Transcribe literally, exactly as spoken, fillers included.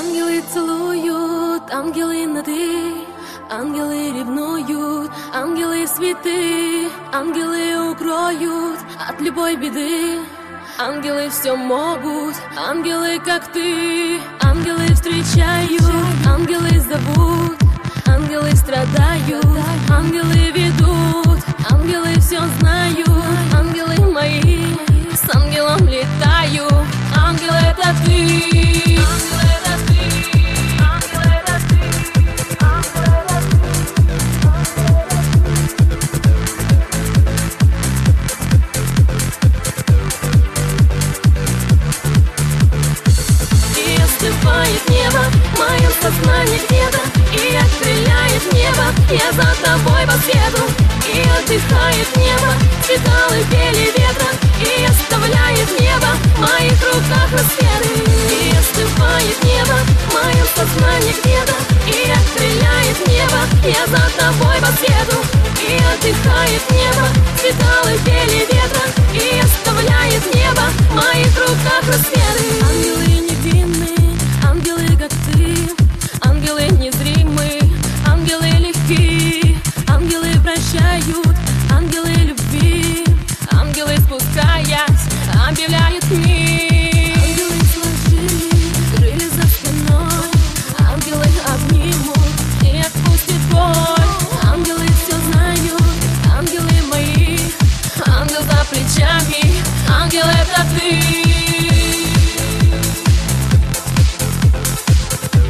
Ангелы целуют, ангелы на «ты», ангелы ревнуют, ангелы святы, ангелы укроют от любой беды. Ангелы все могут, ангелы как ты. Ангелы встречают, ангелы зовут, ангелы страдают, ангелы ведут, ангелы все знают. Ангелы мои, с ангелом летаю. Ангел — это ты. Остывает небо в моем сознании где-то, и отстреляет небо, я за тобой по свету. И отдыхает небо, цветалы пели ветра, и оставляет небо в моих руках рассветы. И остывает небо в моем сознании где-то, и отстреляет небо, я за тобой по свету. И отдыхает небо, цветалы пели ветра, и оставляет небо в моих руках рассветы. Ангелы невинные, ангелы как ты, ангелы незримые, ангелы легкие, ангелы прощают, ангелы любви, ангелы спускаясь объявляют мир.